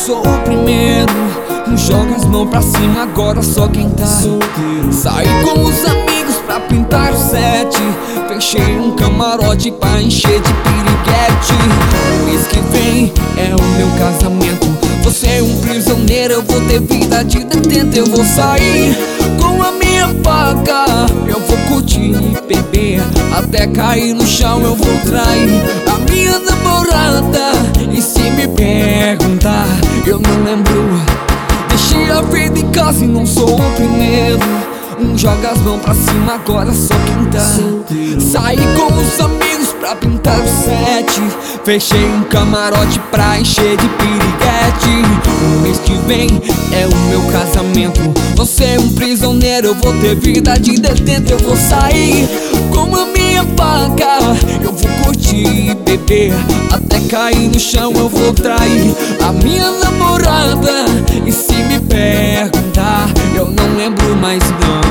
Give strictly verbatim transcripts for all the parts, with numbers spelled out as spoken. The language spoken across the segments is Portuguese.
sou o primeiro. Joga as mãos pra cima, agora só quem tá solteiro. Saí com os amigos pra pintar o set. Fechei um camarote pra encher de piriguete. O mês que vem é o meu casamento. Você é um prisioneiro, eu vou ter vida de detento. Eu vou sair com a minha faca, eu vou curtir e beber até cair no chão. Eu vou trair a minha namorada, e se me perguntar, eu não lembro. Deixei a vida em casa e não sou o primeiro. Um joga as mãos pra cima, agora só quem tá solteiro. Saí com os amigos pra pintar o set. Fechei um camarote pra encher de piriguete. O mês que vem é o meu casamento. Você é um prisioneiro, eu vou ter vida de detento. Eu vou sair com a minha faca, eu vou curtir e beber até cair no chão. Eu vou trair a minha namorada, e se me perguntar, eu não lembro mais não.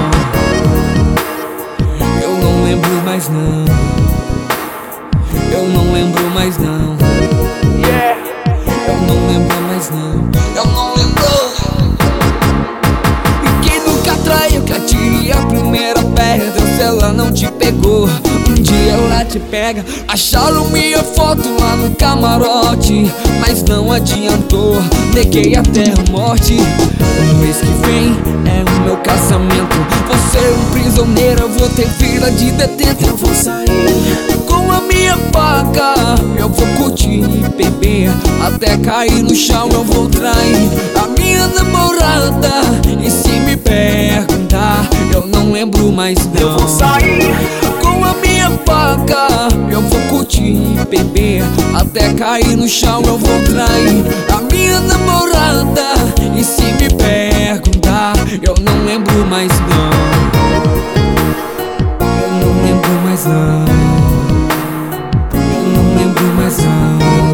Eu não lembro mais não. Eu não lembro mais não. Yeah. Eu não lembro mais não. Eu não lembro. E quem nunca traiu, que atire a primeira pedra. Se ela não te pegou, um dia ela te pega. Acharam minha foto lá no camarote, mas não adiantou, neguei até a morte. O mês que vem é o meu casamento. Você é um prisioneiro, eu vou ter vida de detento. Eu vou sair com a minha faca, eu vou curtir e beber até cair no chão. Eu vou trair a minha namorada, e se me perguntar, eu não lembro mais não. Eu vou sair com a minha faca, eu vou curtir e beber até cair no chão. Eu vou trair a minha namorada, e se me perguntar, eu não lembro mais não. Eu não lembro mais não. Eu não lembro mais não.